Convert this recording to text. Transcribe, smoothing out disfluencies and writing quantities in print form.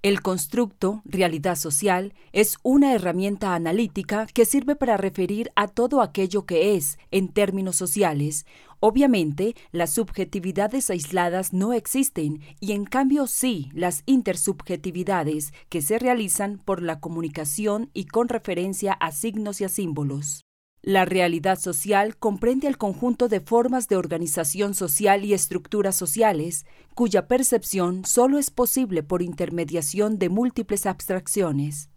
El constructo realidad social es una herramienta analítica que sirve para referir a todo aquello que es, en términos sociales. Obviamente, las subjetividades aisladas no existen y en cambio sí las intersubjetividades que se realizan por la comunicación y con referencia a signos y a símbolos. La realidad social comprende el conjunto de formas de organización social y estructuras sociales, cuya percepción solo es posible por intermediación de múltiples abstracciones.